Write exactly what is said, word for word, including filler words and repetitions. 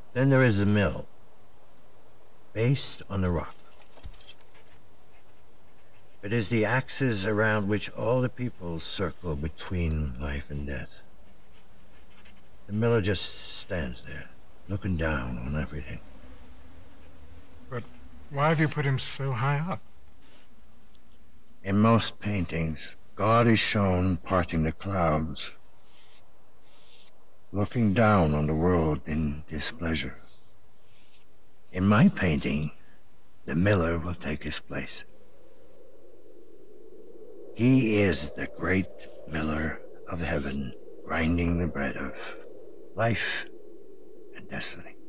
Then there is the mill, based on the rock. It is the axis around which all the people circle between life and death. The miller just stands there, looking down on everything. But why have you put him so high up? In most paintings, God is shown parting the clouds, looking down on the world in displeasure. In my painting, the miller will take his place. He is the great miller of heaven, grinding the bread of life and destiny.